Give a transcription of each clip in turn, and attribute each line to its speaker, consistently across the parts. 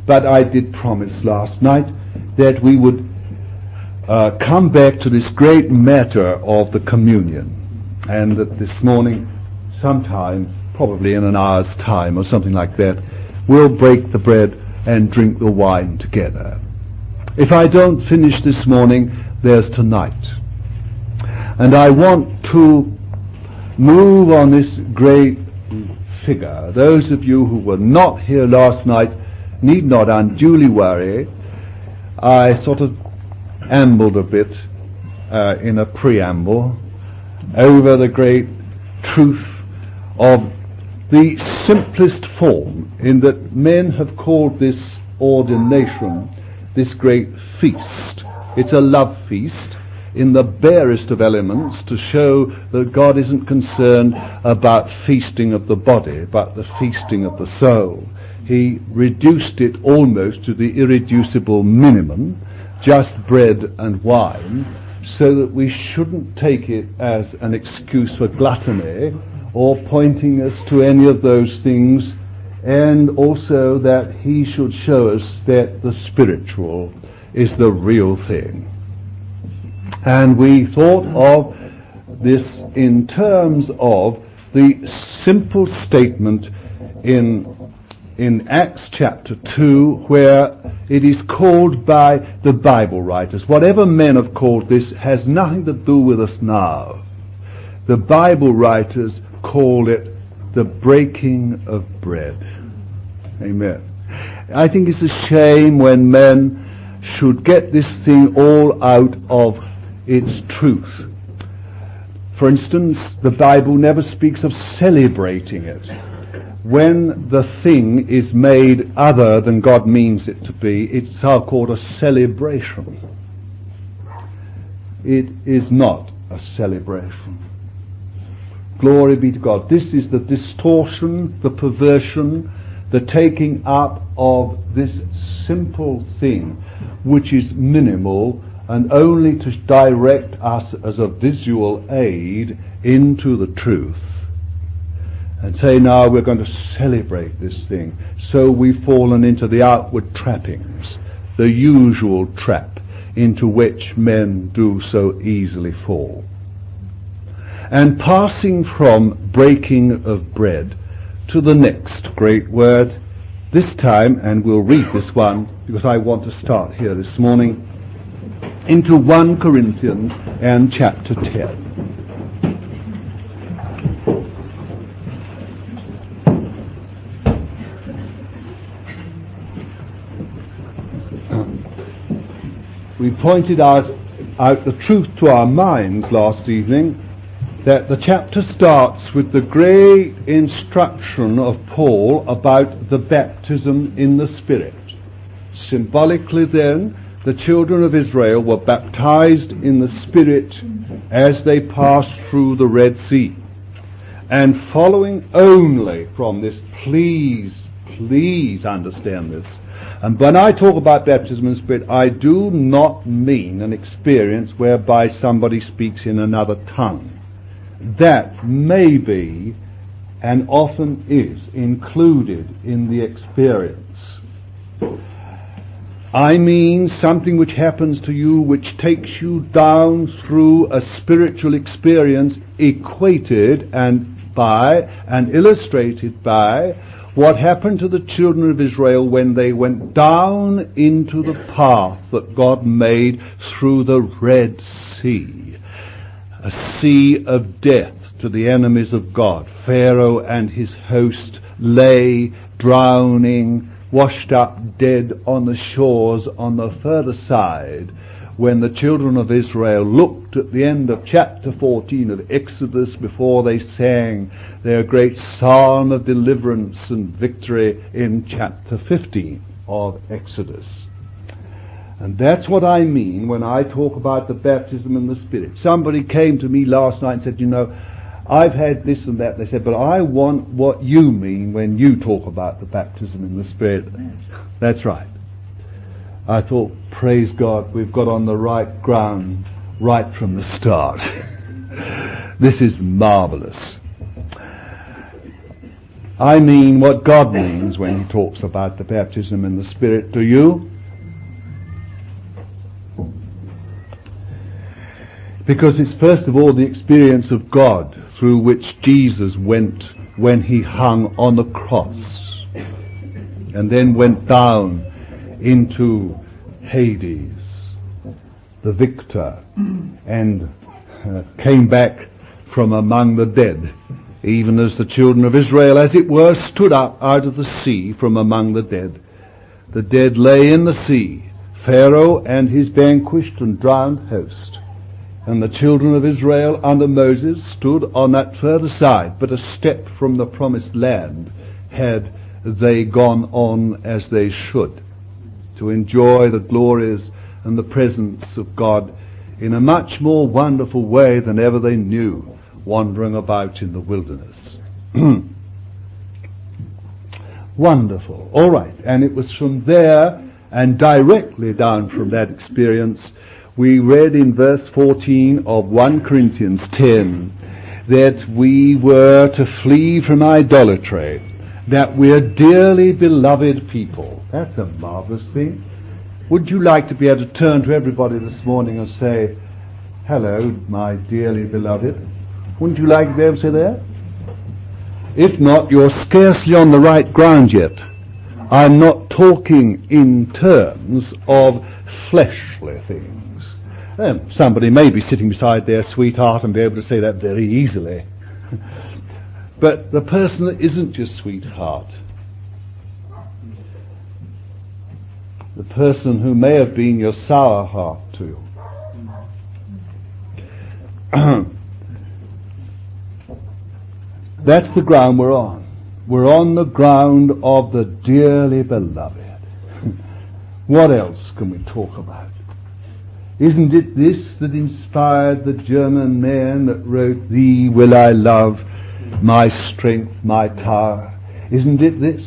Speaker 1: But I did promise last night that we would come back to this great matter of the communion, and that this morning, sometime, probably in an hour's time or something like that, we'll break the bread and drink the wine together. If I don't finish this morning, there's tonight. And I want to move on this great figure. Those of you who were not here last night need not unduly worry. I sort of ambled a bit in a preamble over the great truth of the simplest form, in that men have called this ordination this great feast. It's a love feast in the barest of elements, to show that God isn't concerned about feasting of the body, but the feasting of the soul. He reduced it almost to the irreducible minimum, just bread and wine, so that we shouldn't take it as an excuse for gluttony or pointing us to any of those things, and also that he should show us that the spiritual is the real thing. And we thought of this in terms of the simple statement in Acts chapter 2, where it is called by the Bible writers. Whatever men have called this has nothing to do with us now. The Bible writers call it the breaking of bread. Amen. I think it's a shame when men should get this thing all out of its truth. For instance, the Bible never speaks of celebrating it. When the thing is made other than God means it to be, it's called a celebration. It is not a celebration. Glory be to God. This is the distortion, the perversion, the taking up of this simple thing, which is minimal and only to direct us as a visual aid into the truth. And say, now we're going to celebrate this thing. So we've fallen into the outward trappings, the usual trap into which men do so easily fall. And passing from breaking of bread to the next great word, this time, and we'll read this one because I want to start here this morning, into 1 Corinthians and chapter 10. We pointed out the truth to our minds last evening, that the chapter starts with the great instruction of Paul about the baptism in the Spirit. Symbolically then, the children of Israel were baptized in the Spirit as they passed through the Red Sea. And following only from this, please understand this. And when I talk about baptism in the Spirit, I do not mean an experience whereby somebody speaks in another tongue. That may be, and often is, included in the experience. I mean something which happens to you which takes you down through a spiritual experience equated and illustrated by what happened to the children of Israel when they went down into the path that God made through the Red Sea. A sea of death to the enemies of God. Pharaoh and his host lay drowning, washed up dead on the shores on the further side, when the children of Israel looked at the end of chapter 14 of Exodus before they sang their great psalm of deliverance and victory in chapter 15 of Exodus. And that's what I mean when I talk about the baptism in the Spirit. Somebody came to me last night and said, you know, I've had this and that. They said, but I want what you mean when you talk about the baptism in the Spirit. That's right. I thought, praise God, we've got on the right ground right from the start. This is marvelous. I mean what God means when he talks about the baptism in the Spirit. Do you? Because it's first of all the experience of God through which Jesus went when he hung on the cross and then went down into Hades, the victor, and came back from among the dead, even as the children of Israel, as it were, stood up out of the sea from among the dead. The dead lay in the sea, Pharaoh and his vanquished and drowned host. And the children of Israel under Moses stood on that further side, but a step from the promised land had they gone on as they should, to enjoy the glories and the presence of God in a much more wonderful way than ever they knew, wandering about in the wilderness. Wonderful. All right. And it was from there and directly down from that experience we read in verse 14 of 1 Corinthians 10 that we were to flee from idolatry, that we're dearly beloved people. That's a marvelous thing. Would you like to be able to turn to everybody this morning and say, hello, my dearly beloved? Wouldn't you like to be able to say that? If not, you're scarcely on the right ground yet. I'm not talking in terms of fleshly things. Somebody may be sitting beside their sweetheart and be able to say that very easily. But the person that isn't your sweetheart, the person who may have been your sour heart too, that's the ground we're on. We're on the ground of the dearly beloved. What else can we talk about? Isn't it this that inspired the German man that wrote, "Thee will I love, my strength, my tower"? Isn't it this?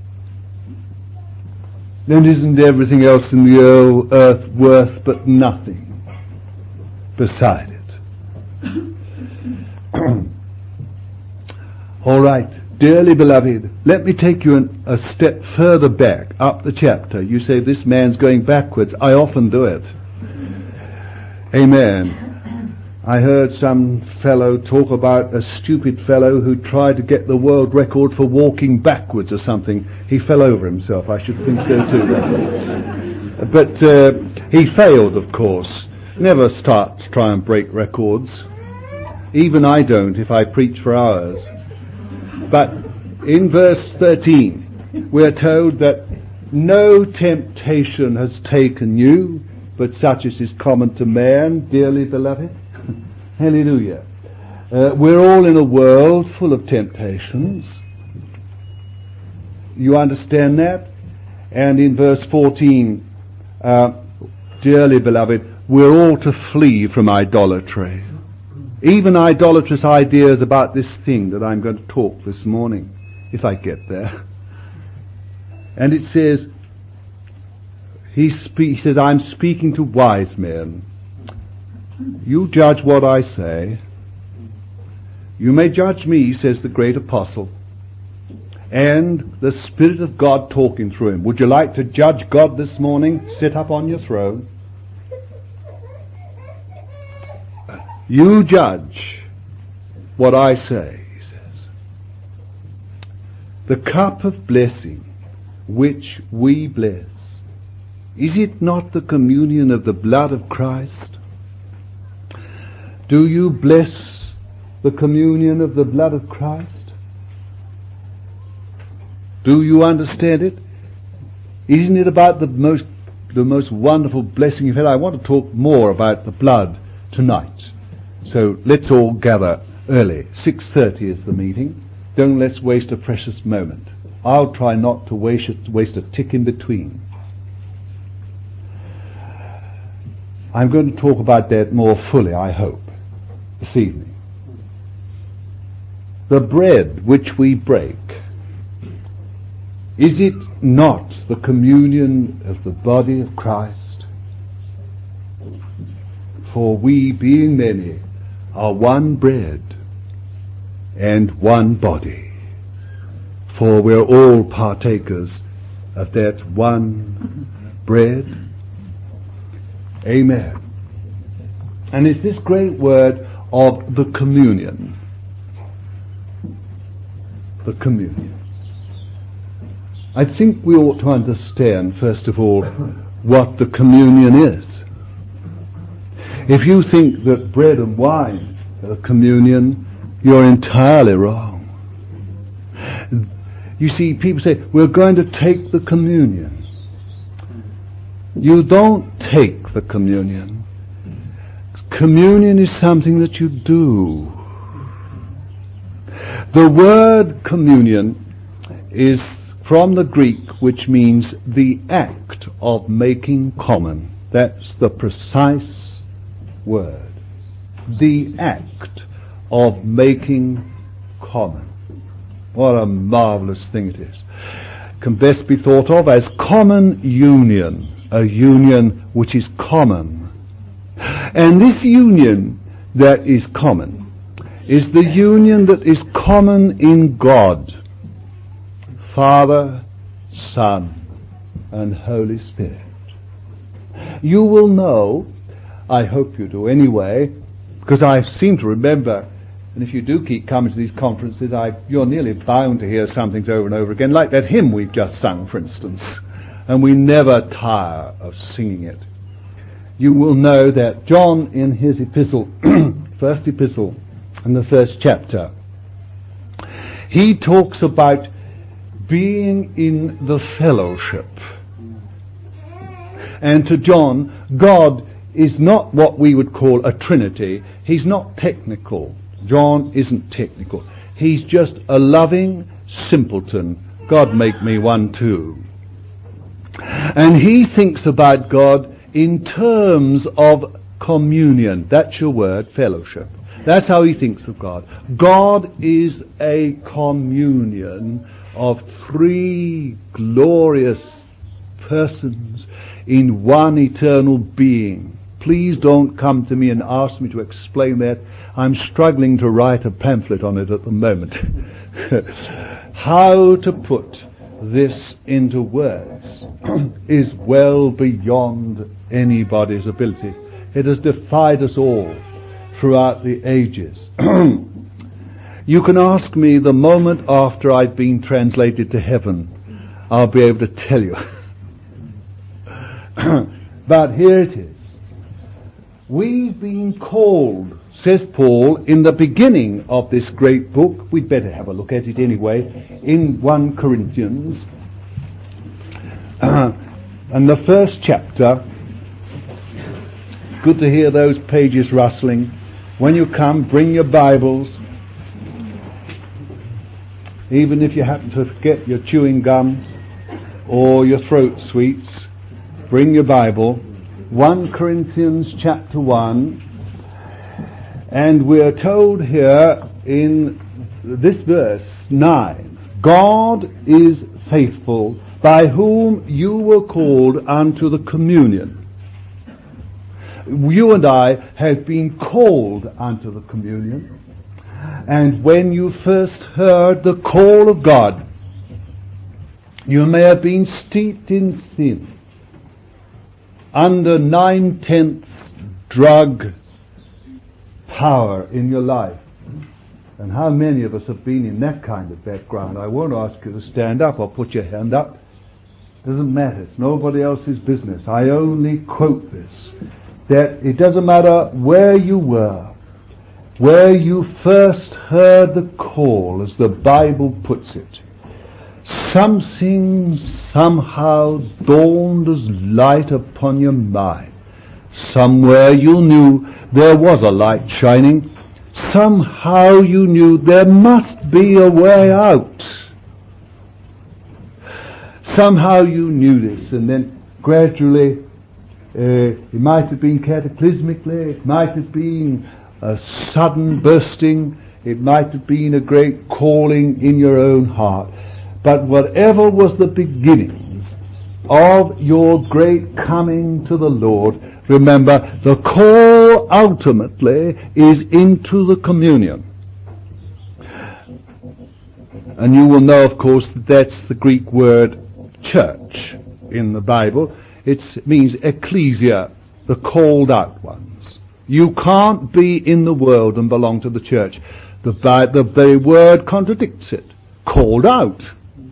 Speaker 1: Then isn't everything else in the earth worth but nothing beside it? All right, dearly beloved, let me take you a step further back up the chapter. You say, this man's going backwards. I often do it. Amen. I heard some fellow talk about a stupid fellow who tried to get the world record for walking backwards or something. He fell over himself. I should think so too. But he failed, of course. Never start to try and break records. Even I don't if I preach for hours. But in verse 13, we're told that no temptation has taken you, but such as is common to man, dearly beloved. Hallelujah. We're all in a world full of temptations. You understand that? And in verse 14, dearly beloved, we're all to flee from idolatry. Even idolatrous ideas about this thing that I'm going to talk this morning, if I get there. And it says, he says, I'm speaking to wise men. You judge what I say. You may judge me, says the great apostle. And the Spirit of God talking through him. Would you like to judge God this morning? Sit up on your throne. You judge what I say, he says. The cup of blessing which we bless, is it not the communion of the blood of Christ? Do you bless the communion of the blood of Christ? Do you understand it? Isn't it about the most wonderful blessing you've had? I want to talk more about the blood tonight. So let's all gather early. 6:30 is the meeting. Don't let's waste a precious moment. I'll try not to waste a tick in between. I'm going to talk about that more fully, I hope, this evening. The bread which we break, is it not the communion of the body of Christ? For we, being many, are one bread and one body. for we're all partakers of that one bread. Amen. And it's this great word of the communion. The communion. I think we ought to understand, first of all, what the communion is. If you think that bread and wine are communion, you're entirely wrong. You see, people say, we're going to take the communion. You don't take the communion. Communion is something that you do. The word communion is from the Greek, which means the act of making common. That's the precise word. The act of making common. What a marvelous thing it is. Can best be thought of as common union, a union which is common. And this union that is common is the union that is common in God, Father, Son, and Holy Spirit. You will know, I hope you do anyway, because I seem to remember, and if you do keep coming to these conferences, you're nearly bound to hear some things over and over again, like that hymn we've just sung, for instance, and we never tire of singing it. You will know that John, in his epistle, first epistle, in the first chapter, he talks about being in the fellowship. And to John, God is not what we would call a Trinity. He's not technical. John isn't technical. He's just a loving simpleton. God make me one too. And he thinks about God in terms of communion. That's your word, fellowship. That's how he thinks of God. God is a communion of three glorious persons in one eternal being. Please don't come to me and ask me to explain that. I'm struggling to write a pamphlet on it at the moment. How to put this into words is well beyond anybody's ability. It has defied us all throughout the ages. You can ask me the moment after I've been translated to heaven. I'll be able to tell you. But here it is. We've been called, says Paul, in the beginning of this great book. We'd better have a look at it anyway, in 1 Corinthians. And the first chapter, good to hear those pages rustling. When you come, bring your Bibles. Even if you happen to forget your chewing gum or your throat sweets, bring your Bible. 1 Corinthians chapter 1. And we're told here in this verse 9, God is faithful, by whom you were called unto the communion. You and I have been called unto the communion. And when you first heard the call of God, you may have been steeped in sin, under 9/10 drug power in your life. And how many of us have been in that kind of background? I won't ask you to stand up or put your hand up. Doesn't matter. It's nobody else's business. I only quote this, that it doesn't matter where you were, where you first heard the call, as the Bible puts it. Something somehow dawned as light upon your mind. Somewhere you knew there was a light shining. Somehow you knew there must be a way out. Somehow you knew this, and then gradually, it might have been cataclysmically, it might have been a sudden bursting, it might have been a great calling in your own heart. But whatever was the beginnings of your great coming to the Lord, remember, the call ultimately is into the communion. And you will know, of course, that that's the Greek word church in the Bible. It means ecclesia, the called out ones. You can't be in the world and belong to the church. The very word contradicts it. Called out.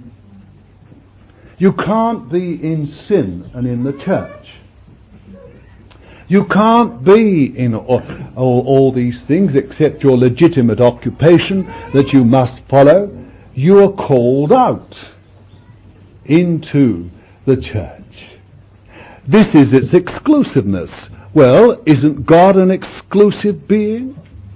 Speaker 1: You can't be in sin and in the church. You can't be in all these things except your legitimate occupation that you must follow. You are called out into the church. This is its exclusiveness. Well, isn't God an exclusive being?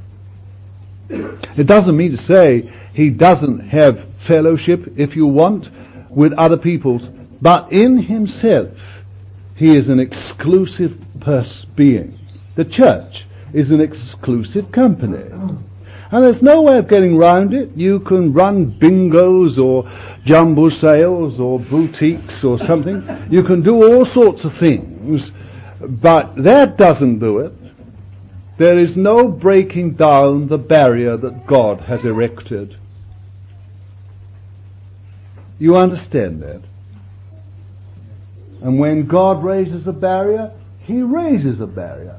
Speaker 1: It doesn't mean to say he doesn't have fellowship, if you want, with other peoples, but in himself he is an exclusive being. The church is an exclusive company. And there's no way of getting round it. You can run bingos or jumble sales or boutiques or something. You can do all sorts of things, but that doesn't do it. There is no breaking down the barrier that God has erected. You understand that? And when God raises a barrier, he raises a barrier.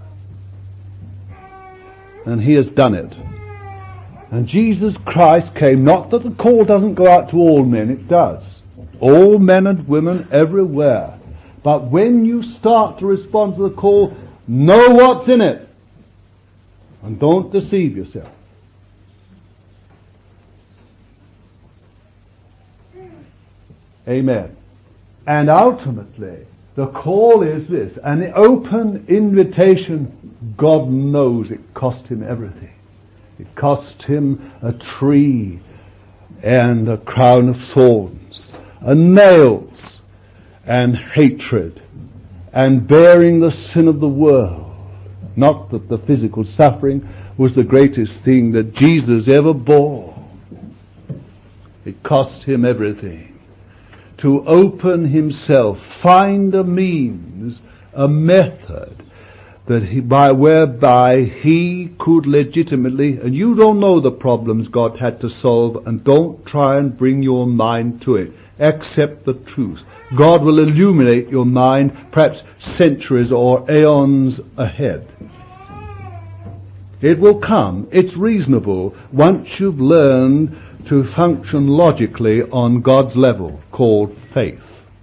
Speaker 1: And he has done it. And Jesus Christ came, not that the call doesn't go out to all men, it does. All men and women everywhere. But when you start to respond to the call, know what's in it. And don't deceive yourself. Amen. And ultimately, the call is this, an open invitation. God knows it cost him everything. It cost him a tree and a crown of thorns, and nails and hatred, and bearing the sin of the world. Not that the physical suffering was the greatest thing that Jesus ever bore. It cost him everything. To open himself, find a means, a method that whereby he could legitimately, and you don't know the problems God had to solve, and don't try and bring your mind to it. Accept the truth. God will illuminate your mind perhaps centuries or aeons ahead. It will come. It's reasonable once you've learned to function logically on God's level, called faith.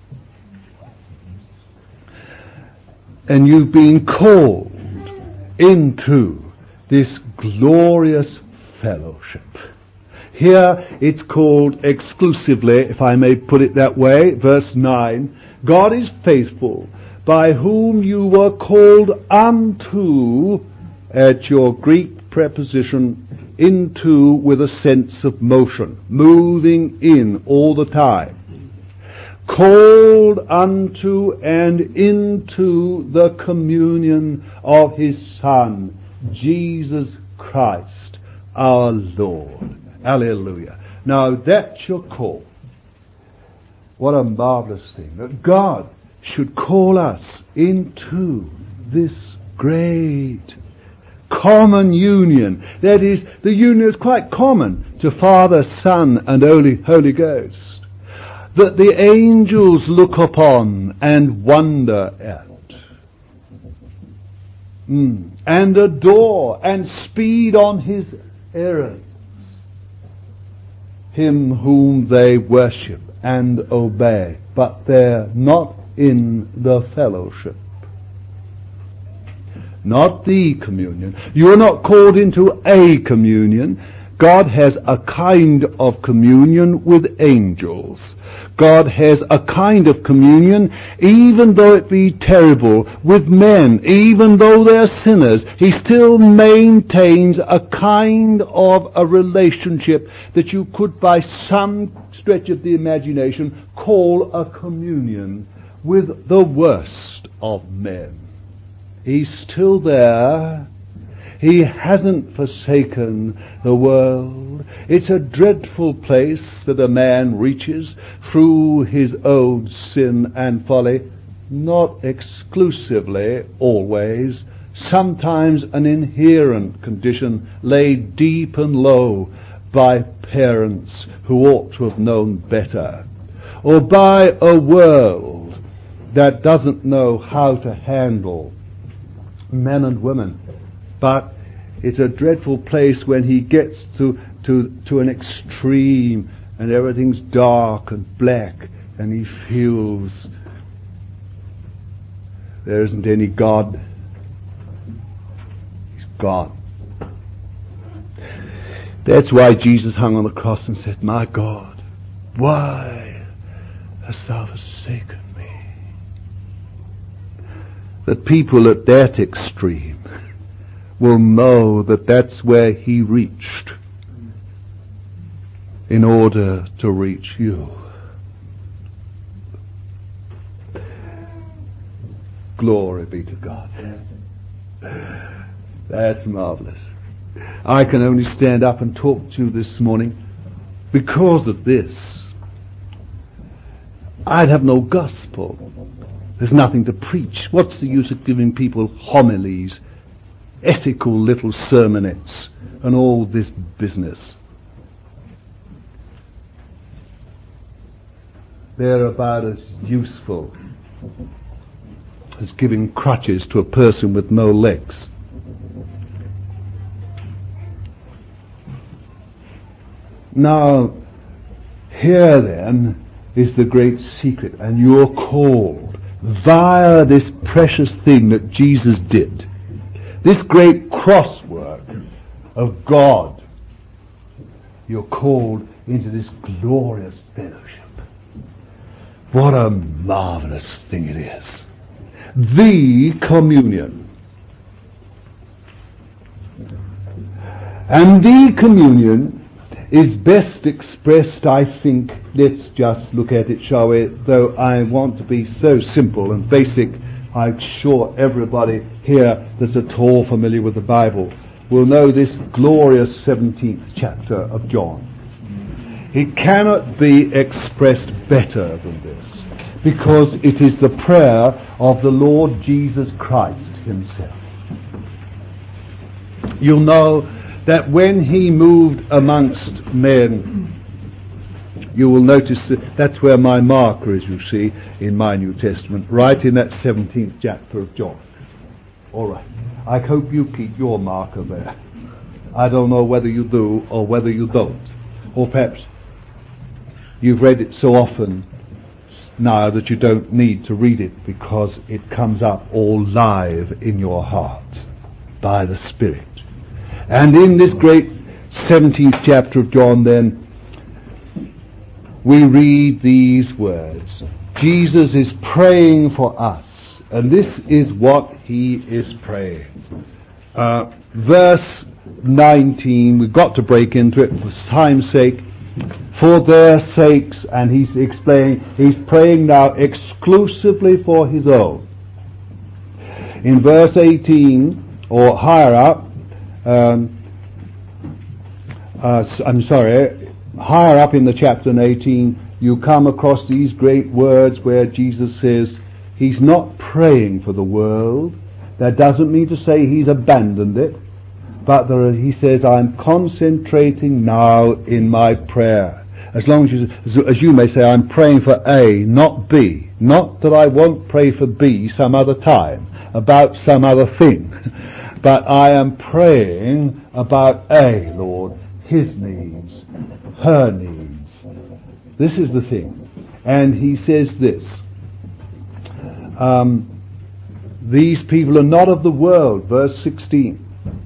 Speaker 1: And you've been called into this glorious fellowship. Here it's called exclusively, if I may put it that way, verse 9, God is faithful, by whom you were called unto, at your Greek preposition, into with a sense of motion, moving in all the time. Called unto and into the communion of his Son, Jesus Christ, our Lord. Hallelujah. Now that's your call. What a marvelous thing that God should call us into this great common union. That is, the union is quite common to Father, Son, and Holy Ghost, that the angels look upon and wonder at, and adore and speed on his errands, him whom they worship and obey, but they're not in the fellowship. Not the communion. You're not called into a communion. God has a kind of communion with angels. God has a kind of communion, even though it be terrible, with men, even though they're sinners. He still maintains a kind of a relationship that you could, by some stretch of the imagination, call a communion with the worst of men. He's still there. He hasn't forsaken the world. It's a dreadful place that a man reaches through his own sin and folly, not exclusively, always, sometimes an inherent condition laid deep and low by parents who ought to have known better, or by a world that doesn't know how to handle men and women. But it's a dreadful place when he gets to an extreme and everything's dark and black and he feels there isn't any God. He's gone. That's why Jesus hung on the cross and said, "My God, why hast thou forsaken me?" That people at that extreme will know that that's where he reached in order to reach you. Glory be to God. That's marvelous. I can only stand up and talk to you this morning because of this. I'd have no gospel. There's nothing to preach. What's the use of giving people homilies, ethical little sermonettes, and all this business? They're about as useful as giving crutches to a person with no legs. Now, here then is the great secret, and you're called via this precious thing that Jesus did, this great cross work of God. You're called into this glorious fellowship. What a marvelous thing it is. The communion. And the communion is best expressed, I think, let's just look at it, shall we? Though I want to be so simple and basic, I'm sure everybody here that's at all familiar with the Bible will know this glorious 17th chapter of John. It cannot be expressed better than this, because it is the prayer of the Lord Jesus Christ himself. You'll know that when he moved amongst men, you will notice that's where my marker is, you see, in my New Testament, right in that 17th chapter of John. All right. I hope you keep your marker there. I don't know whether you do or whether you don't. Or perhaps you've read it so often now that you don't need to read it because it comes up all live in your heart by the Spirit. And in this great 17th chapter of John then, we read these words. Jesus is praying for us, and this is what he is praying. Verse 19, we've got to break into it for time's sake. For their sakes, and he's explaining, he's praying now exclusively for his own. In verse 18, or higher up, higher up in the chapter in 18, you come across these great words where Jesus says he's not praying for the world. That doesn't mean to say he's abandoned it, but he says, I'm concentrating now in my prayer. As long as you may say, I'm praying for A, not B. Not that I won't pray for B some other time, about some other thing. But I am praying about A, Lord, his needs, her needs. This is the thing. And he says this. These people are not of the world, verse 16.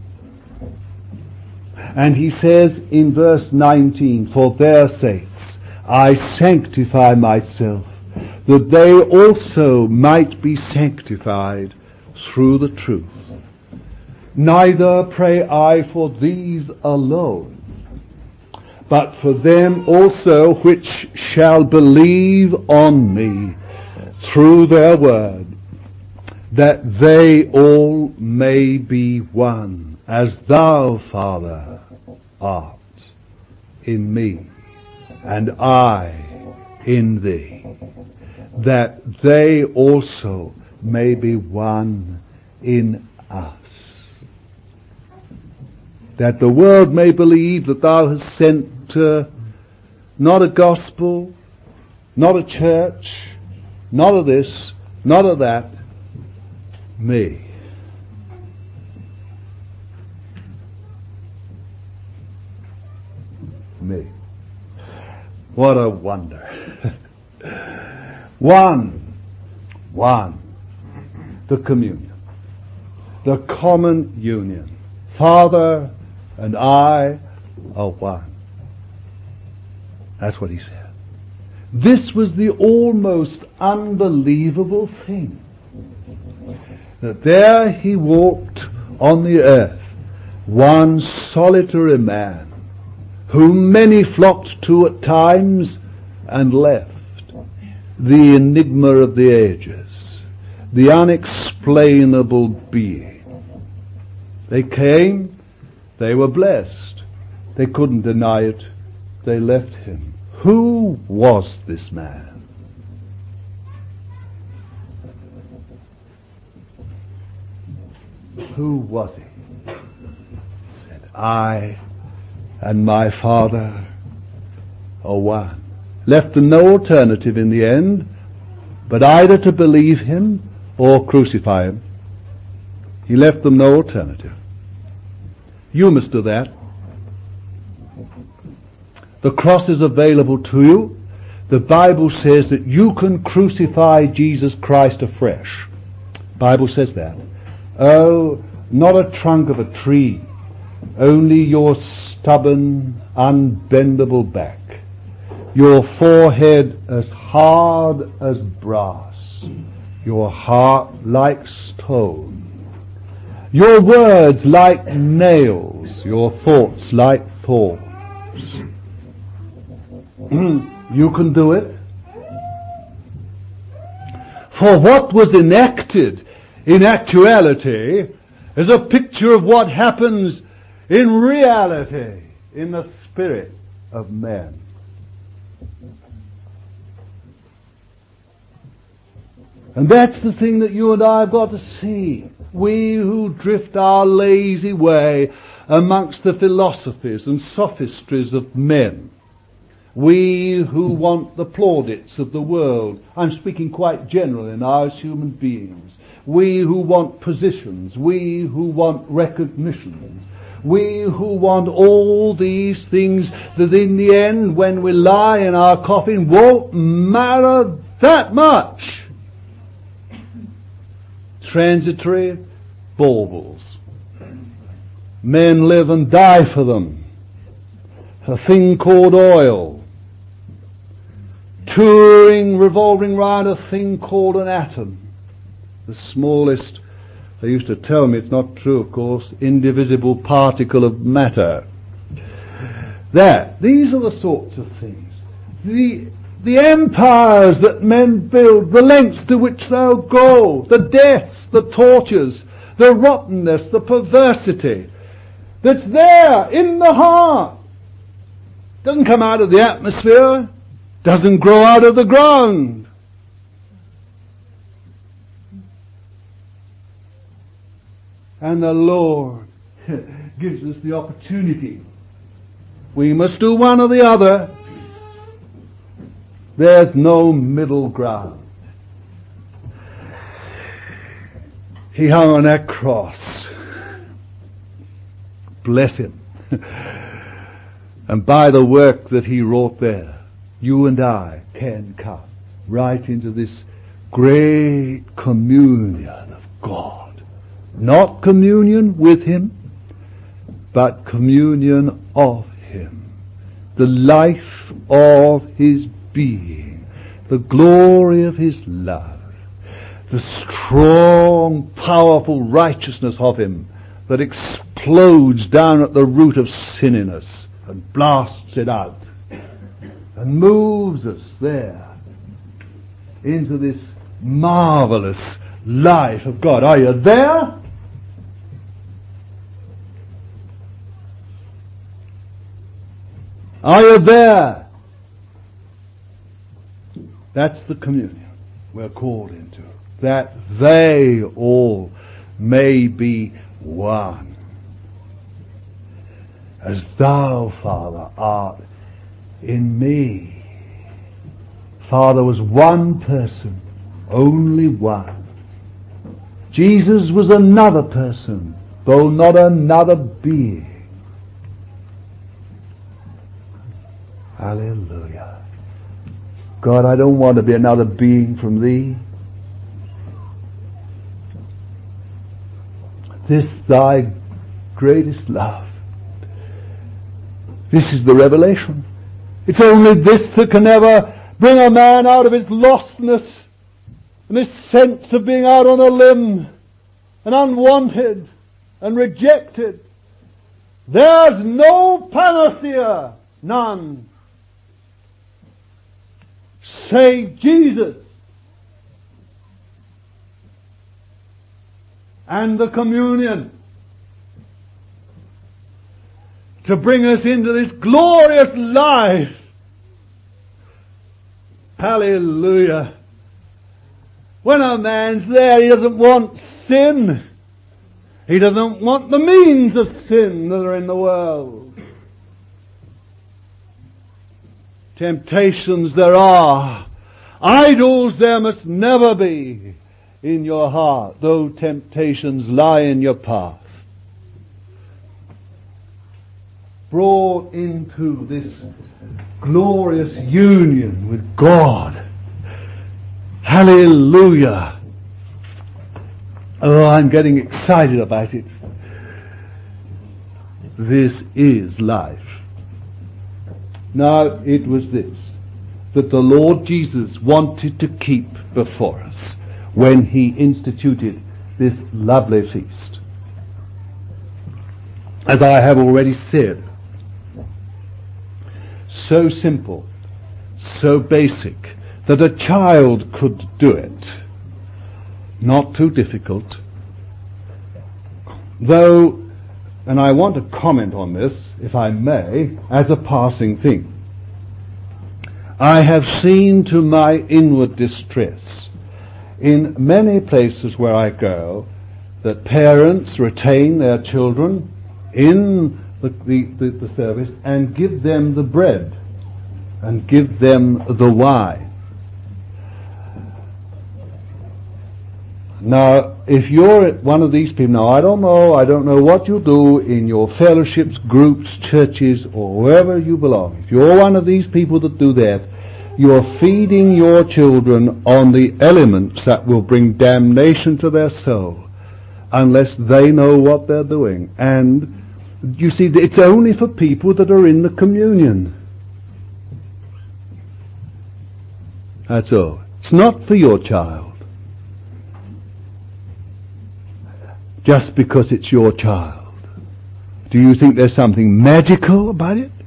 Speaker 1: And he says in verse 19, for their sakes I sanctify myself, that they also might be sanctified through the truth. Neither pray I for these alone, but for them also which shall believe on me through their word, that they all may be one, as thou, Father, art in me, and I in thee, that they also may be one in us. that the world may believe that thou hast sent not a gospel, not a church, not of this, not of that, me. Me. What a wonder. One. The communion. The common union. Father and I are one. That's what he said. This was the almost unbelievable thing. That there he walked on the earth, one solitary man, whom many flocked to at times and left. The enigma of the ages, the unexplainable being. They came, they were blessed. They couldn't deny it. They left him. Who was this man? Who was he? He said, I and my Father are one. Left them no alternative in the end, but either to believe him or crucify him. He left them no alternative. You must do that. The cross is available to you. The Bible says that you can crucify Jesus Christ afresh. The Bible says that. Oh, not a trunk of a tree, only your stubborn, unbendable back. Your forehead as hard as brass, your heart like stone, your words like nails, your thoughts like thorns. You can do it. For what was enacted in actuality is a picture of what happens in reality, in the spirit of men. And that's the thing that you and I have got to see. We who drift our lazy way amongst the philosophies and sophistries of men. We who want the plaudits of the world. I'm speaking quite generally now as human beings. We who want positions. We who want recognitions. We who want all these things that in the end, when we lie in our coffin, won't matter that much. Transitory baubles. Men live and die for them. A thing called oil. Touring, revolving round a thing called an atom. The smallest, they used to tell me, it's not true of course, indivisible particle of matter. These are the sorts of things. The empires that men build, the lengths to which they'll go, the deaths, the tortures, the rottenness, the perversity that's there in the heart. Doesn't come out of the atmosphere, doesn't grow out of the ground. And the Lord gives us the opportunity. We must do one or the other. There's no middle ground. He hung on that cross. Bless him. And by the work that he wrought there, you and I can come right into this great communion of God. Not communion with him, but communion of him. The life of his being, the glory of his love, the strong, powerful righteousness of him that explodes down at the root of sin in us and blasts it out and moves us there into this marvelous life of God. Are you there? Are you there? That's the communion we're called into. That they all may be one. as thou, Father, art in me. Father was one person, only one. Jesus was another person, though not another being. Hallelujah. God, I don't want to be another being from thee. This thy greatest love. This is the revelation. It's only this that can ever bring a man out of his lostness and his sense of being out on a limb and unwanted and rejected. There's no panacea, none, save Jesus and the communion to bring us into this glorious life. Hallelujah. When a man's there, he doesn't want sin. He doesn't want the means of sin that are in the world. Temptations there are. Idols there must never be in your heart, though temptations lie in your path. Brought into this glorious union with God. Hallelujah. Oh, I'm getting excited about it. This is life. Now, it was this that the Lord Jesus wanted to keep before us when He instituted this lovely feast. As I have already said, so simple, so basic, that a child could do it. Not too difficult. Though, and I want to comment on this, if I may, as a passing thing. I have seen to my inward distress in many places where I go that parents retain their children in the service and give them the bread and give them the wine. Now, if you're one of these people, now I don't know what you do in your fellowships, groups, churches, or wherever you belong. If you're one of these people that do that, you're feeding your children on the elements that will bring damnation to their soul unless they know what they're doing. And you see, it's only for people that are in the communion. That's all. It's not for your child. Just because it's your child. Do you think there's something magical about it?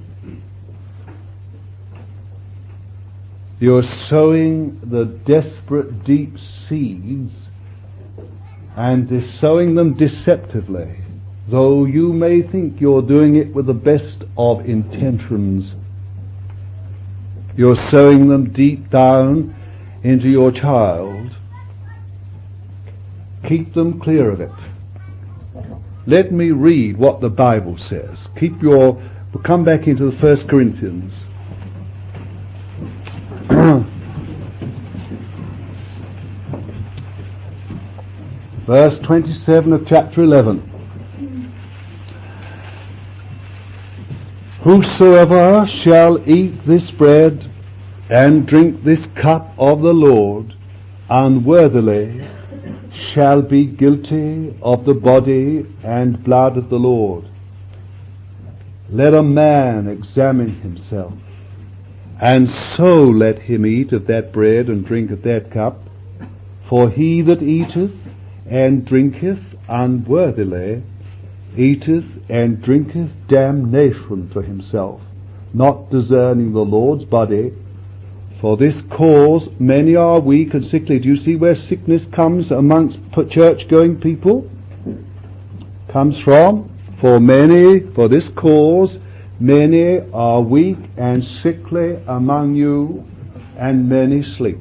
Speaker 1: You're sowing the desperate deep seeds and sowing them deceptively, though you may think you're doing it with the best of intentions. You're sowing them deep down into your child. Keep them clear of it. Let me read what the Bible says. We'll come back into the 1 Corinthians. Verse 27 of chapter 11. Whosoever shall eat this bread and drink this cup of the Lord unworthily shall be guilty of the body and blood of the Lord. Let a man examine himself, and so let him eat of that bread and drink of that cup. For he that eateth and drinketh unworthily eateth and drinketh damnation to himself, not discerning the Lord's body. For this cause many are weak and sickly. Do you see where sickness comes amongst church-going people? Comes from? For this cause, many are weak and sickly among you, and many sleep.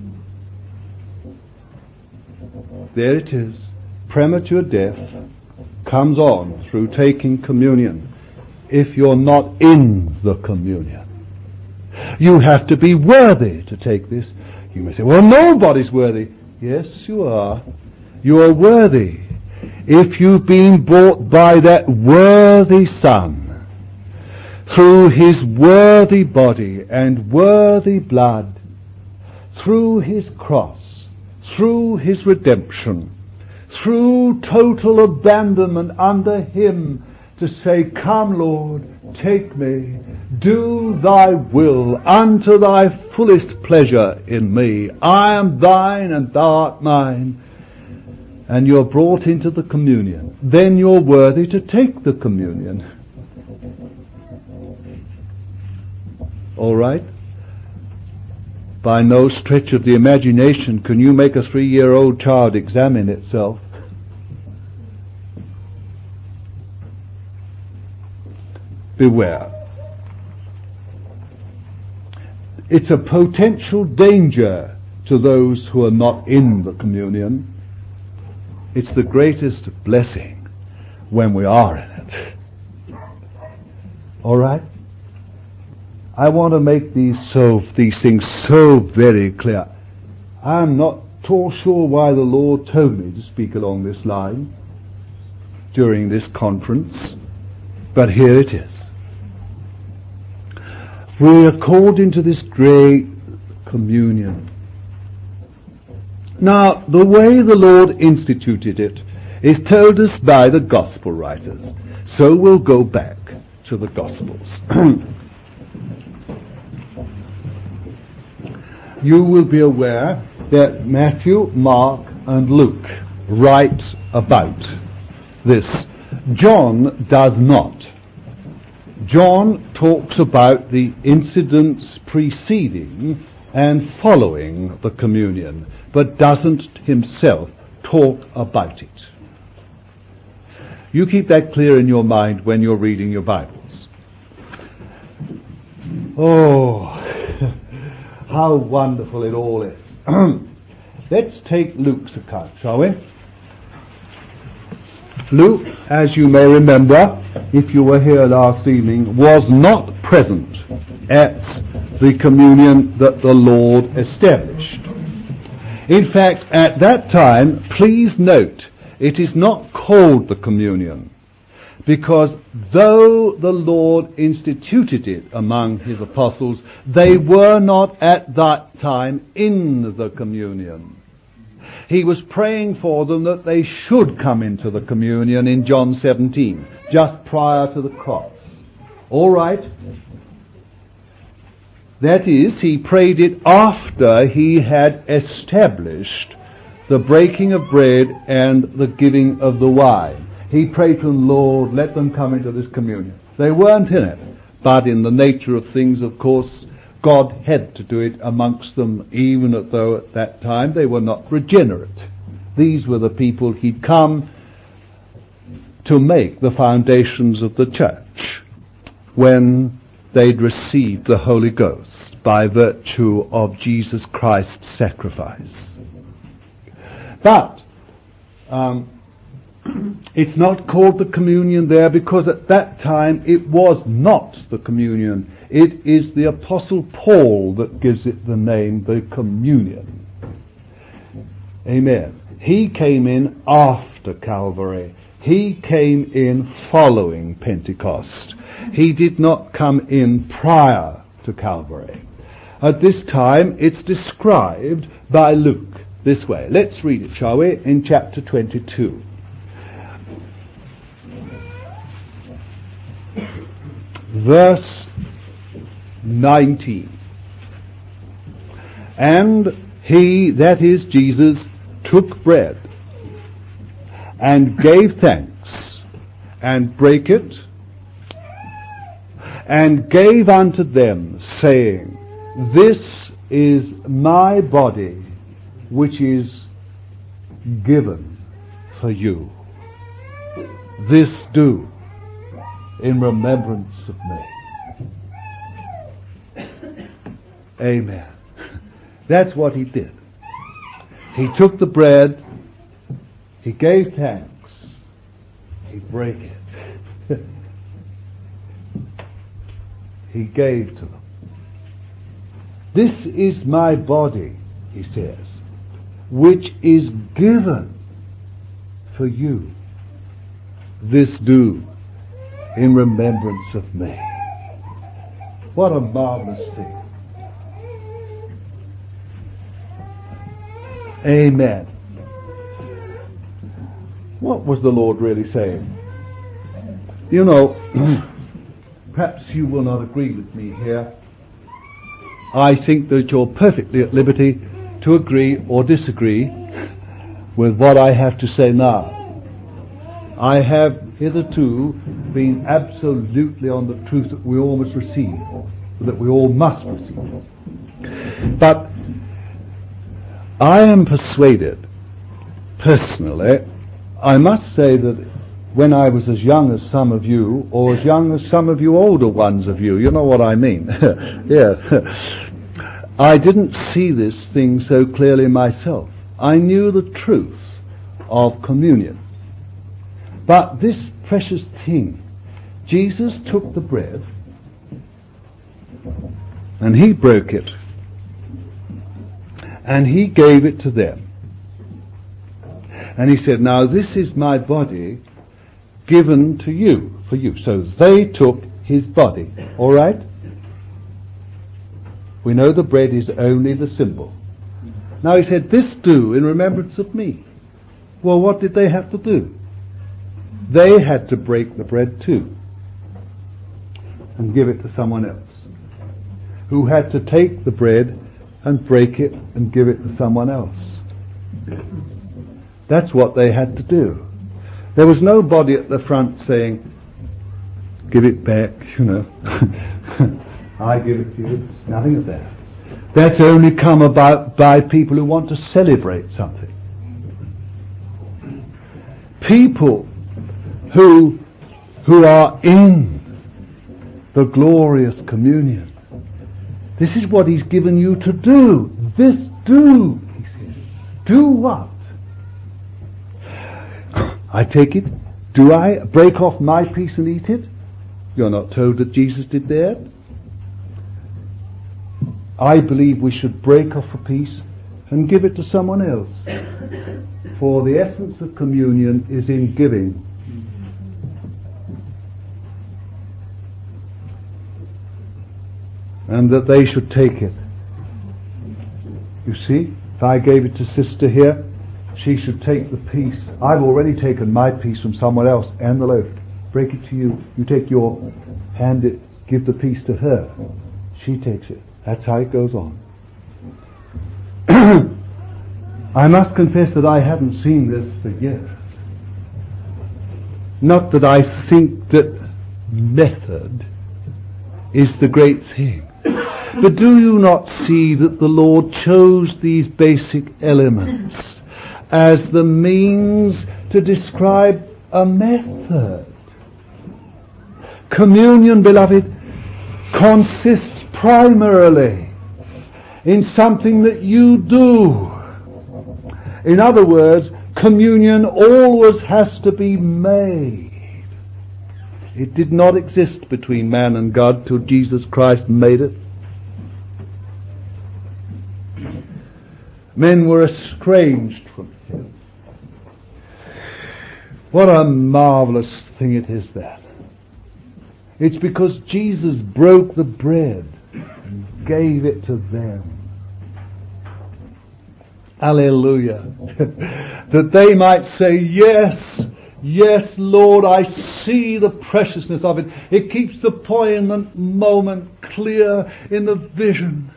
Speaker 1: There it is. Premature death comes on through taking communion. if you're not in the communion. You have to be worthy to take this. You may say, well, nobody's worthy. Yes, you are. You are worthy if you've been bought by that worthy Son through his worthy body and worthy blood, through his cross, through his redemption, through total abandonment under him to say, come, Lord, take me, do thy will unto thy fullest pleasure in me. I am thine and thou art mine. And you're brought into the communion. Then you're worthy to take the communion. All right? By no stretch of the imagination can you make a 3-year-old child examine itself. Beware. It's a potential danger to those who are not in the communion. It's the greatest blessing when we are in it. All right? I want to make these things so very clear. I'm not at all sure why the Lord told me to speak along this line during this conference, but here it is. We are called into this great communion. Now, the way the Lord instituted it is told us by the Gospel writers. So we'll go back to the Gospels. You will be aware that Matthew, Mark, and Luke write about this. John does not. John talks about the incidents preceding and following the communion, but doesn't himself talk about it. You keep that clear in your mind when you're reading your Bibles. Oh, how wonderful it all is. Let's take Luke's account, shall we? Luke, as you may remember, if you were here last evening, was not present at the communion that the Lord established. In fact, at that time, please note, it is not called the communion, because though the Lord instituted it among his apostles, they were not at that time in the communion. He was praying for them that they should come into the communion in John 17, just prior to the cross. All right? That is, he prayed it after he had established the breaking of bread and the giving of the wine. He prayed to them, Lord, let them come into this communion. They weren't in it, but in the nature of things, of course, God had to do it amongst them, even though at that time they were not regenerate. These were the people he'd come to make the foundations of the church when they'd received the Holy Ghost by virtue of Jesus Christ's sacrifice. But it's not called the communion there because at that time it was not the communion. It is the Apostle Paul that gives it the name, the communion. Amen. He came in after Calvary. He came in following Pentecost. He did not come in prior to Calvary. At this time, it's described by Luke this way. Let's read it, shall we, in chapter 22. Verse 19. And he, that is Jesus, took bread and gave thanks and brake it and gave unto them, saying, This is my body which is given for you. This do in remembrance of me. Amen. That's what he did. He took the bread, he gave thanks, he brake it. he gave to them. This is my body, he says, which is given for you. This do in remembrance of me. What a marvelous thing. Amen. What was the Lord really saying? You know, perhaps you will not agree with me here. I think that you're perfectly at liberty to agree or disagree with what I have to say now. I have hitherto been absolutely on the truth that we all must receive, that we all must receive. But I am persuaded, personally, I must say that when I was as young as some of you, or as young as some of you older ones of you, you know what I mean, yeah, I didn't see this thing so clearly myself. I knew the truth of communion. But this precious thing, Jesus took the bread and he broke it and he gave it to them. And he said, now this is my body given to you, for you. So they took his body. All right? We know the bread is only the symbol. Now he said, this do in remembrance of me. Well, what did they have to do? They had to break the bread too and give it to someone else, who had to take the bread and break it and give it to someone else. That's what they had to do. There was nobody at the front saying, give it back, you know. I give it to you. It's nothing of that. That's only come about by people who want to celebrate something. People who are in the glorious communion. This is what he's given you to do. This do, he says. Do what? I take it. Do I break off my piece and eat it? You're not told that Jesus did that. I believe we should break off a piece and give it to someone else. For the essence of communion is in giving. And that they should take it. You see, if I gave it to sister here, she should take the piece. I've already taken my piece from someone else and the loaf. Break it to you. You take your, hand it, give the piece to her. She takes it. That's how it goes on. I must confess that I haven't seen this for years. Not that I think that method is the great thing. But do you not see that the Lord chose these basic elements as the means to describe a method? Communion, beloved, consists primarily in something that you do. In other words, communion always has to be made. It did not exist between man and God till Jesus Christ made it. Men were estranged from him. What a marvelous thing it is that. It's because Jesus broke the bread and gave it to them. Hallelujah. That they might say, yes, yes, Lord, I see the preciousness of it. It keeps the poignant moment clear in the vision.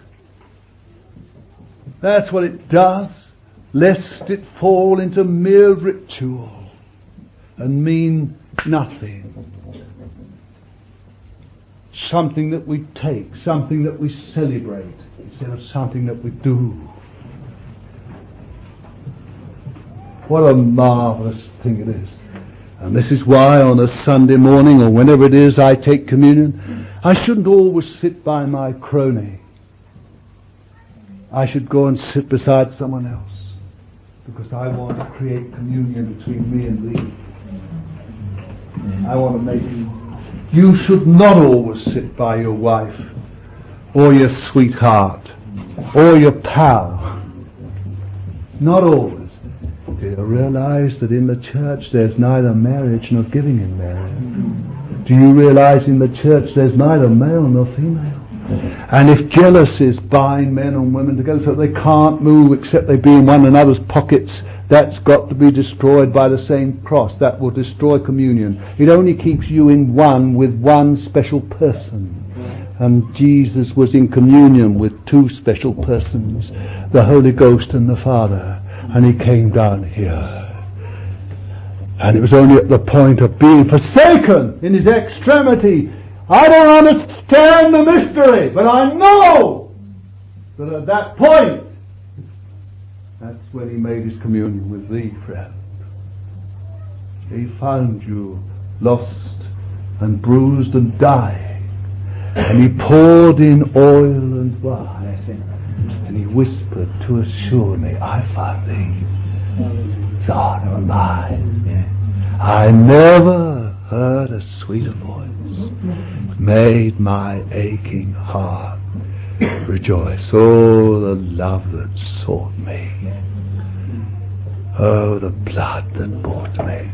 Speaker 1: That's what it does, lest it fall into mere ritual and mean nothing. Something that we take, something that we celebrate, instead of something that we do. What a marvelous thing it is. And this is why on a Sunday morning or whenever it is I take communion, I shouldn't always sit by my crony. I should go and sit beside someone else, because I want to create communion between me and thee. I want to make You should not always sit by your wife, or your sweetheart, or your pal. Not always. Do you realize that in the church there's neither marriage nor giving in marriage? Do you realize in the church there's neither male nor female? And if jealousies bind men and women together so they can't move except they be in one another's pockets, that's got to be destroyed by the same cross. That will destroy communion. It only keeps you in one with one special person. And Jesus was in communion with two special persons, the Holy Ghost and the Father. And he came down here. And it was only at the point of being forsaken in his extremity. I don't understand the mystery, but I know that at that point, that's when he made his communion with thee, friend. He found you lost and bruised and dying, and he poured in oil and wine, and he whispered to assure me, I found thee, son of mine. I never heard a sweeter voice, made my aching heart rejoice. Oh, the love that sought me. Oh, the blood that bought me.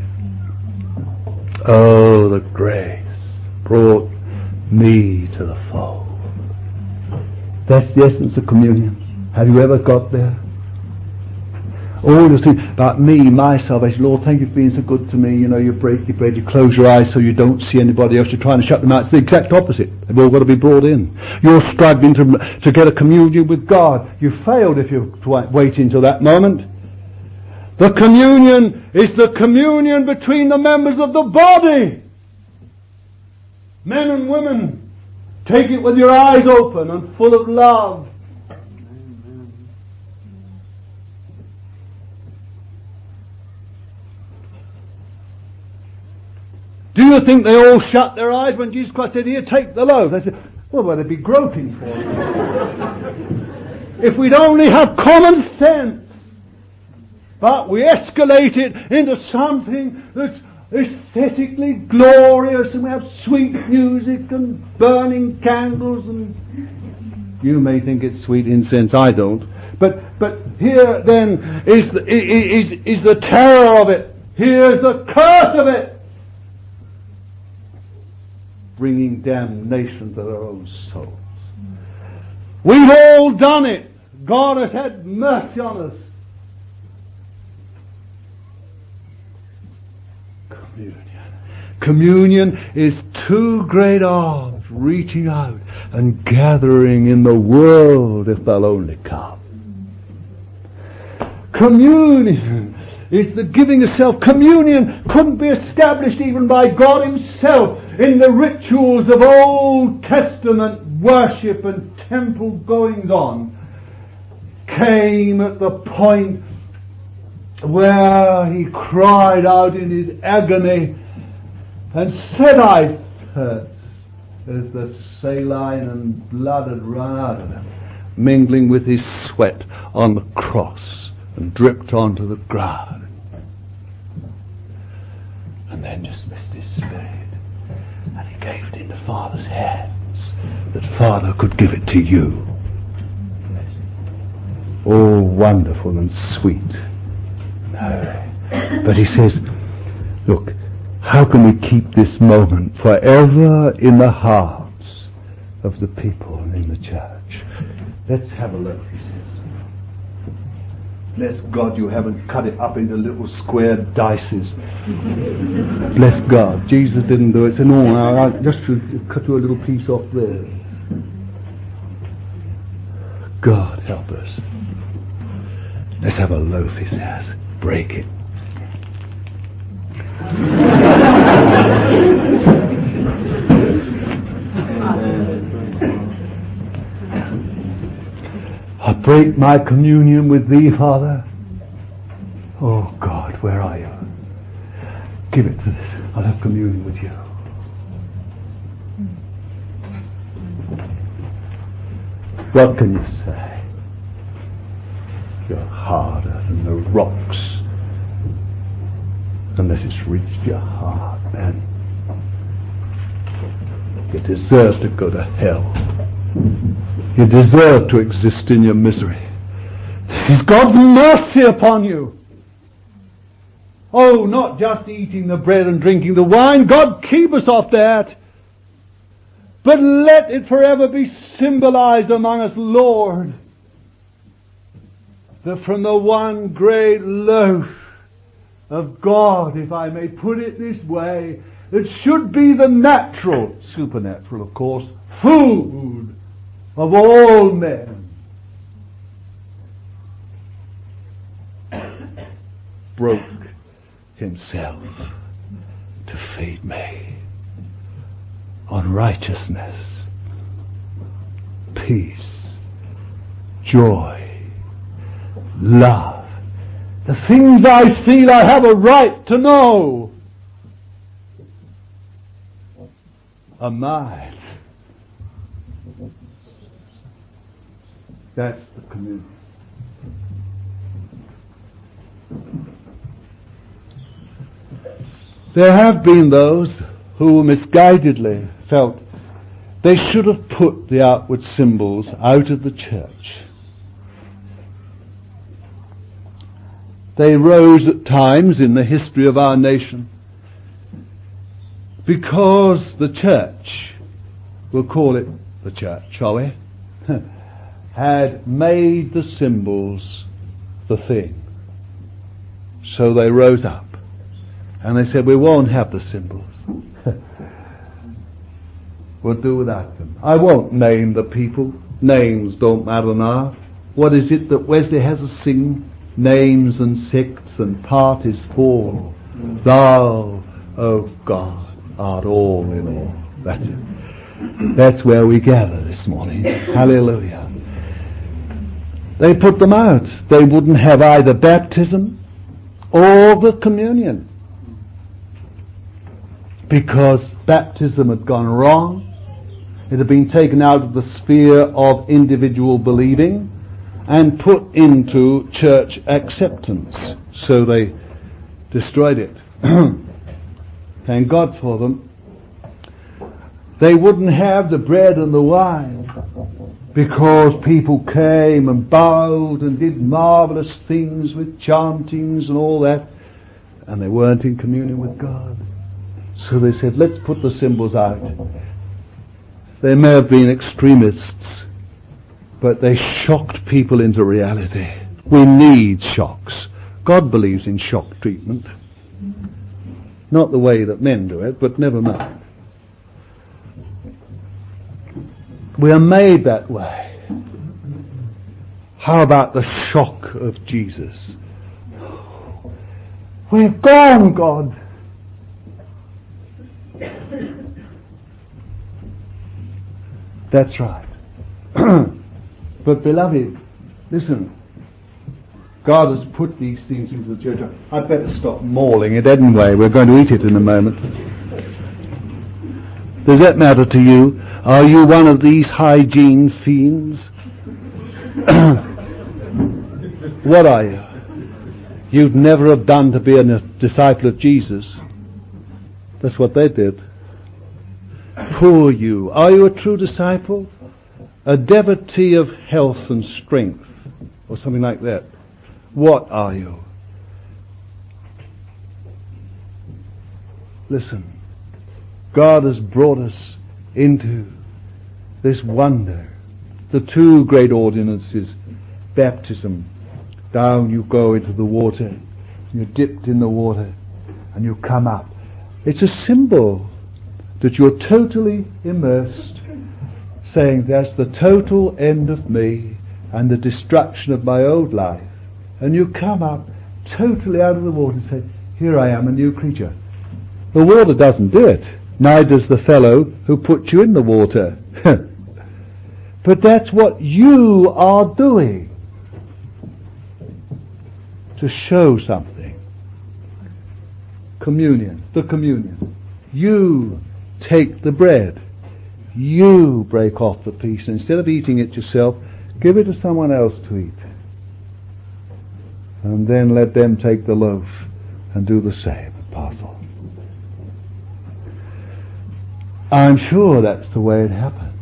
Speaker 1: Oh, the grace brought me to the fold. That's the essence of communion. Have you ever got there? All you think about me, my salvation. Lord, thank you for being so good to me. You know, you break your bread, you close your eyes so you don't see anybody else. You're trying to shut them out. It's the exact opposite. They've all got to be brought in. You're struggling to get a communion with God. You failed if you wait until that moment. The communion is the communion between the members of the body. Men and women, take it with your eyes open and full of love. Do you think they all shut their eyes when Jesus Christ said, here, take the loaf? They said, well, they'd be groping for it. If we'd only have common sense. But we escalate it into something that's aesthetically glorious, and we have sweet music and burning candles, and you may think it's sweet incense, I don't. But here then is the terror of it. Here's the curse of it. Bringing damnation to their own souls. We've all done it. God has had mercy on us. Communion is two great arms reaching out and gathering in the world if they'll only come. Communion is the giving of self. Communion couldn't be established even by God himself in the rituals of Old Testament worship and temple goings on. Came at the point where he cried out in his agony and said, I thirst, as the saline and blood had run out of him, mingling with his sweat on the cross and dripped onto the ground. And then dismissed his spirit, and he gave it into Father's hands, that Father could give it to you. Oh, wonderful and sweet. No. But he says, look, how can we keep this moment forever in the hearts of the people and in the church? Let's have a look, he says. Bless God you haven't cut it up into little square dices. Bless God. Jesus didn't do it. He said, no, I just cut you a little piece off there. God help us. Let's have a loaf, he says. Break it. I break my communion with thee, Father. Oh God, where are you? Give it to this. I'll have communion with you. What can you say? You're harder than the rocks. Unless it's reached your heart, man. You deserve to go to hell. You deserve to exist in your misery. It's God's mercy upon you. Oh, not just eating the bread and drinking the wine. God keep us off that. But let it forever be symbolized among us, Lord, that from the one great loaf of God, if I may put it this way, that should be the natural, supernatural of course, food of all men, broke himself to feed me on righteousness, peace, joy, love. The things I feel I have a right to know are mine. That's the communion. There have been those who misguidedly felt they should have put the outward symbols out of the church. They rose at times in the history of our nation because the church, we'll call it the church, shall we, had made the symbols the thing. So they rose up and they said, we won't have the symbols. We'll do without them. I won't name the people. Names don't matter now. What is it that Wesley has to sing? Names and sects and parties fall. Thou, O God, art all in all. That's it. That's where we gather this morning. Hallelujah. They put them out. They wouldn't have either baptism or the communion, because baptism had gone wrong. It had been taken out of the sphere of individual believing and put into church acceptance. So they destroyed it. Thank God for them. They wouldn't have the bread and the wine because people came and bowed and did marvelous things with chantings and all that, and they weren't in communion with God. So they said, let's put the symbols out. They may have been extremists, but they shocked people into reality. We need shocks. God believes in shock treatment. Not the way that men do it, but never mind. We are made that way. How about the shock of Jesus? We're gone, God. That's right. But beloved, listen. God has put these things into the church. I'd better stop mauling it anyway. We're going to eat it in a moment. Does that matter to you? Are you one of these hygiene fiends? What are you? You'd never have done to be a disciple of Jesus. That's what they did. Poor you. Are you a true disciple? A devotee of health and strength, or something like that? What are you? Listen, God has brought us into this wonder. The two great ordinances, baptism. Down you go into the water, you're dipped in the water, and you come up. It's a symbol that you're totally immersed, saying that's the total end of me and the destruction of my old life. And you come up totally out of the water and say, here I am, a new creature. The water doesn't do it. Neither does the fellow who put you in the water. But that's what you are doing to show something. Communion, the communion. You take the bread. You break off the piece. Instead of eating it yourself, give it to someone else to eat. And then let them take the loaf and do the same, apostle. I'm sure that's the way it happened.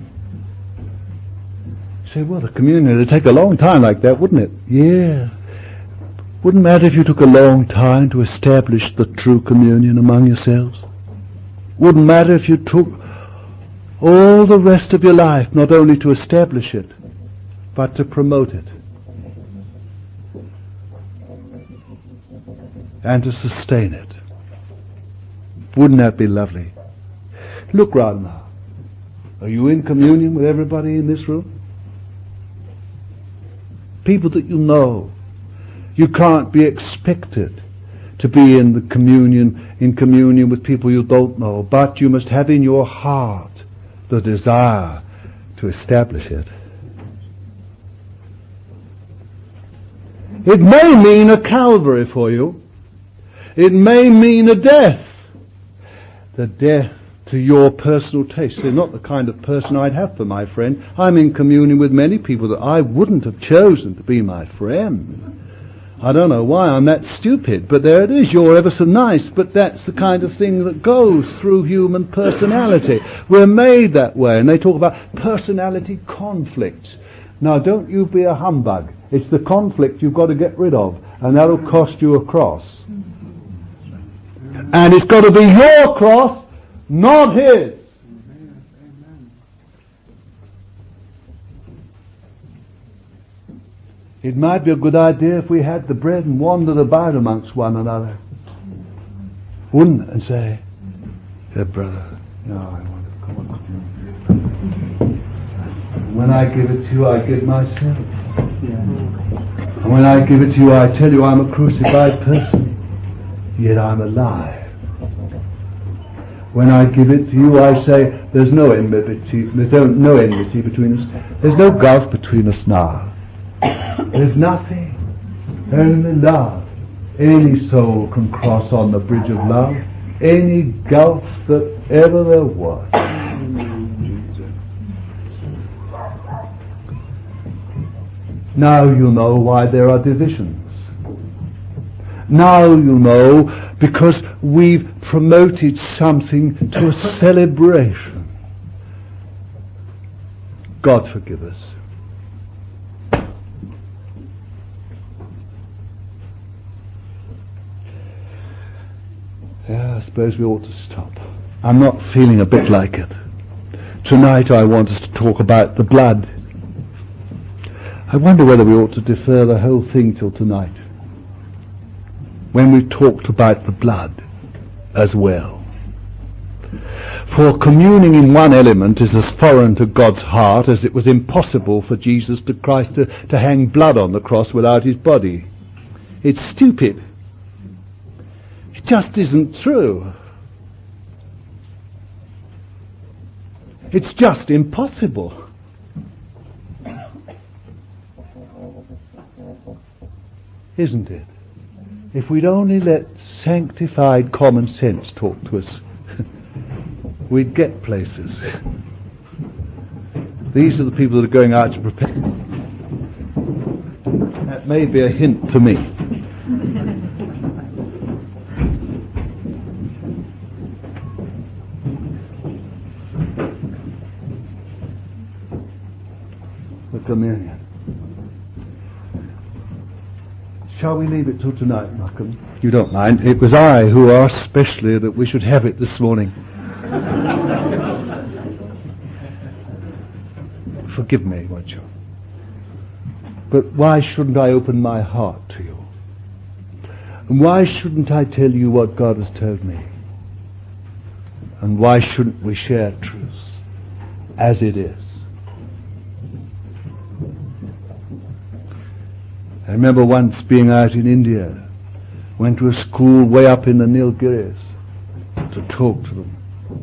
Speaker 1: You say, well, the communion would take a long time like that, wouldn't it? Yeah. Wouldn't matter if you took a long time to establish the true communion among yourselves. Wouldn't matter if you took all the rest of your life not only to establish it, but to promote it. And to sustain it. Wouldn't that be lovely? Look right now. Are you in communion with everybody in this room? People that you know. You can't be expected to be in communion with people you don't know, but you must have in your heart the desire to establish it. It may mean a Calvary for you. It may mean a death. The death to your personal taste. They're not the kind of person I'd have for my friend. I'm in communion with many people that I wouldn't have chosen to be my friend. I don't know why I'm that stupid, but there it is. You're ever so nice, but that's the kind of thing that goes through human personality. We're made that way, and they talk about personality conflicts. Now, don't you be a humbug. It's the conflict you've got to get rid of, and that'll cost you a cross. And it's got to be your cross, not his. It might be a good idea if we had the bread and wandered about amongst one another. Wouldn't it? And say, "Hey, brother, no, I want to come on. When I give it to you, I give myself. And when I give it to you, I tell you I'm a crucified person, yet I'm alive. When I give it to you, I say there's no enmity between us. There's no gulf between us now. There's nothing, only love. Any soul can cross on the bridge of love, any gulf that ever there was. Now you know why there are divisions. Now you know because we've promoted something to a celebration. God forgive us. Yeah, I suppose we ought to stop. I'm not feeling a bit like it. Tonight I want us to talk about the blood. I wonder whether we ought to defer the whole thing till tonight, when we've talked about the blood as well. For communing in one element is as foreign to God's heart as it was impossible for Jesus Christ to hang blood on the cross without his body. It's stupid. It just isn't true. It's just impossible. Isn't it? If we'd only let sanctified common sense talk to us, we'd get places. These are the people that are going out to prepare. That may be a hint to me. The communion. Shall we leave it till tonight, Malcolm? You don't mind. It was I who asked specially that we should have it this morning. Forgive me, won't you? But why shouldn't I open my heart to you? And why shouldn't I tell you what God has told me? And why shouldn't we share truth as it is? I remember once being out in India, went to a school way up in the Nilgiris to talk to them.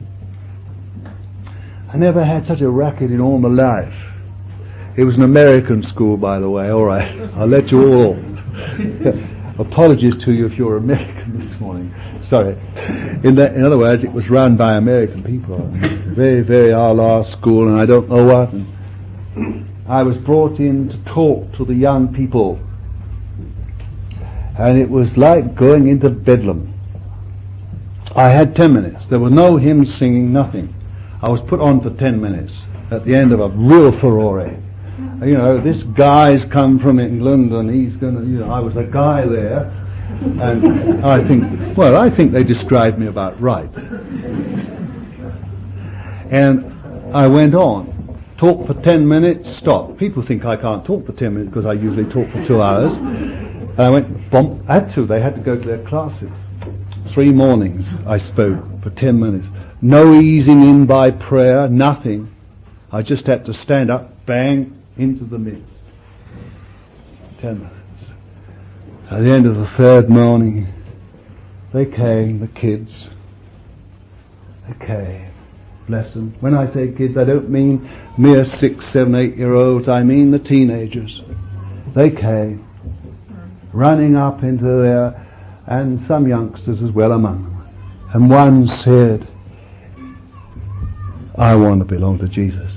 Speaker 1: I never had such a racket in all my life. It was an American school, by the way. All right, I'll let you all. Apologies to you if you're American this morning. Sorry. In other words, it was run by American people. Very, very our school, and I don't know what. I was brought in to talk to the young people. And it was like going into Bedlam. I had 10 minutes. There was no hymn singing, nothing. I was put on for 10 minutes at the end of a real furore. You know, this guy's come from England and he's going to, you know, I was a guy there, and I think they described me about right. And I went on, talked for 10 minutes, stopped. People think I can't talk for 10 minutes because I usually talk for 2 hours. And I went, bump, they had to go to their classes. 3 mornings I spoke for 10 minutes. No easing in by prayer, nothing. I just had to stand up, bang, into the midst. 10 minutes. At the end of the 3rd morning, they came, the kids. They came. Bless them. When I say kids, I don't mean mere 6, 7, 8-year-olds. I mean the teenagers. They came, running up into there, and some youngsters as well among them. And one said, I want to belong to Jesus.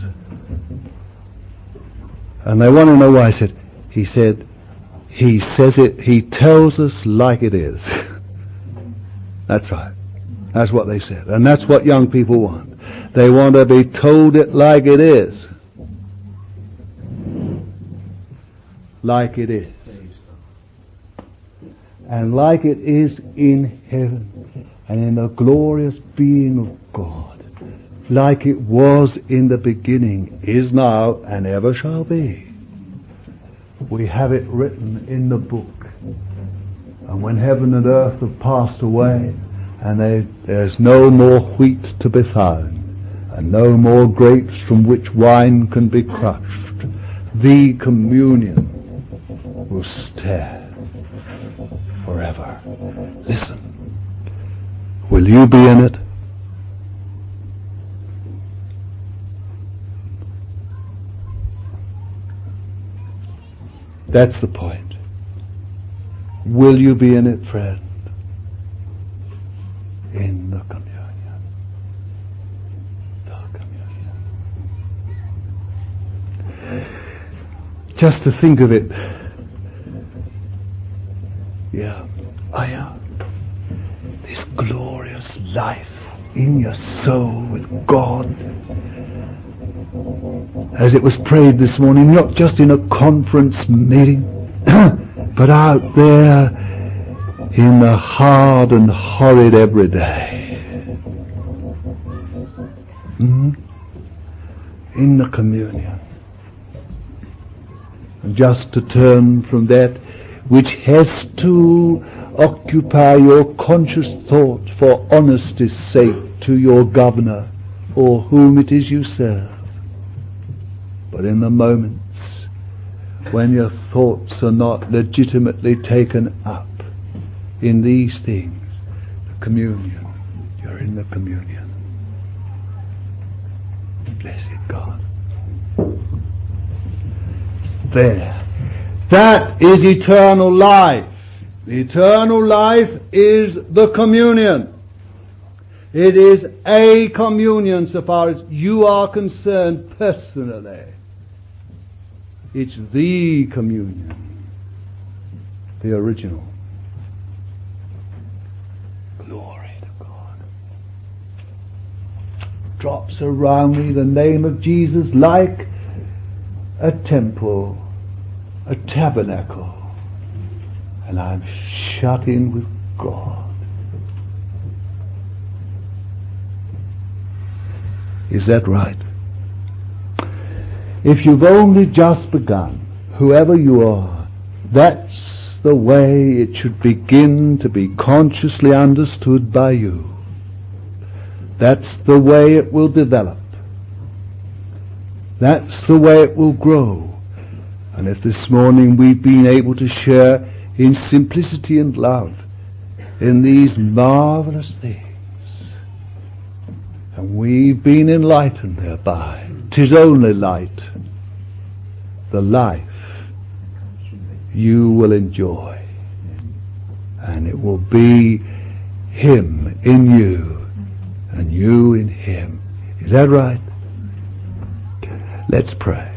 Speaker 1: And they want to know why. He said, he says it, he tells us like it is. That's right. That's what they said. And that's what young people want. They want to be told it like it is. Like it is. And like it is in heaven and in the glorious being of God. Like it was in the beginning, is now, and ever shall be. We have it written in the book. And when heaven and earth have passed away, and there's no more wheat to be found, and no more grapes from which wine can be crushed, the communion will stand forever. Listen, will you be in it? That's the point. Will you be in it, friend? In the communion. The communion. Just to think of it. Yeah. This glorious life in your soul with God. As it was prayed this morning, not just in a conference meeting, but out there in the hard and horrid everyday. In the communion. And just to turn from that which has to occupy your conscious thought for honesty's sake to your governor or whom it is you serve. But in the moments when your thoughts are not legitimately taken up in these things, the communion, you're in the communion. Blessed God. There. That is eternal life. Eternal life is the communion. It is a communion so far as you are concerned personally. It's the communion. The original. Glory to God. Drops around me the name of Jesus like a temple, a tabernacle. And I'm shut in with God. Is that right? If you've only just begun, whoever you are, that's the way it should begin to be consciously understood by you. That's the way it will develop. That's the way it will grow. And if this morning we've been able to share in simplicity and love in these marvelous things, and we've been enlightened thereby, 'tis only light, the life you will enjoy, and it will be Him in you and you in Him. Is that right? Let's pray.